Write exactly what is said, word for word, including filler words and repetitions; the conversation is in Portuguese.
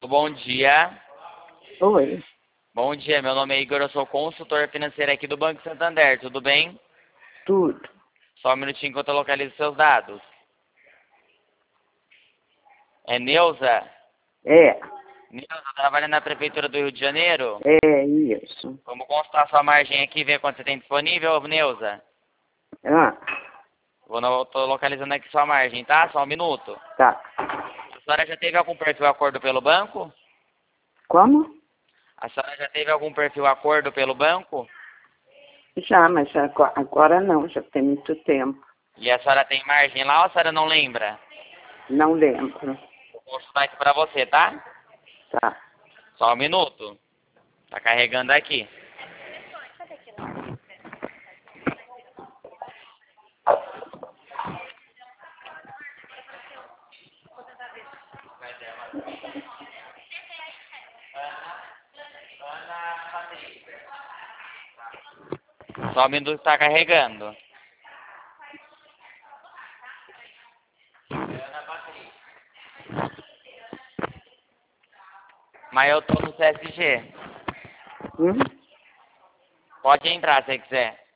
Bom dia. Oi, Bom dia, meu nome é Igor, eu sou consultor financeiro aqui do Banco Santander, tudo bem? tudo. Só um minutinho que eu tô localizando seus dados. É Neuza? É, Neuza, trabalha na Prefeitura do Rio de Janeiro? é isso. Vamos consultar sua margem aqui e ver quanto você tem disponível, Neuza? Ah, Vou no, tô localizando aqui sua margem, tá? Só um minuto. tá. A senhora já teve algum perfil acordo pelo banco? Como? A senhora já teve algum perfil acordo pelo banco? Já, mas agora, agora não, já tem muito tempo. E a senhora tem margem lá ou a senhora não lembra? Não lembro. Vou consultar aqui pra você, tá? Tá. Só um minuto. Tá carregando aqui. Só um minuto que tá carregando. Mas eu tô no C S G. Hum? Pode entrar se quiser.